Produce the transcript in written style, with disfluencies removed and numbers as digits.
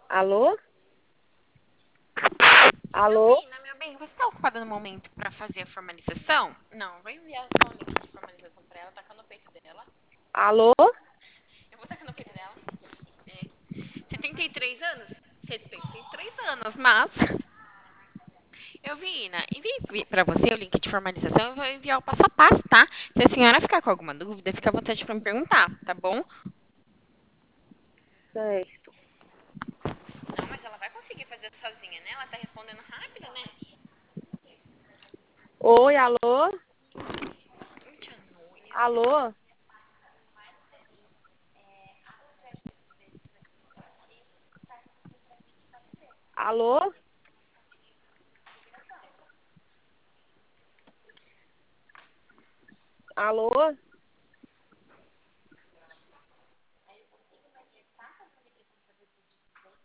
Alô? Alô? Elvina, meu bem, você está ocupada no momento para fazer a formalização? Não, vou enviar só o link de formalização para ela, tacar no peito dela. Alô? Eu vou tacar no peito dela. É. Você tem 33 anos? 73 anos, mas. Elvina, enviei para você o link de formalização. Eu vou enviar o passo a passo, tá? Se a senhora ficar com alguma dúvida, fica à vontade para me perguntar, tá bom? Certo. Não, mas ela vai conseguir fazer sozinha, né? Ela tá respondendo rápido, né? Oi, alô? Tia Núñez. Alô? Alô? Alô?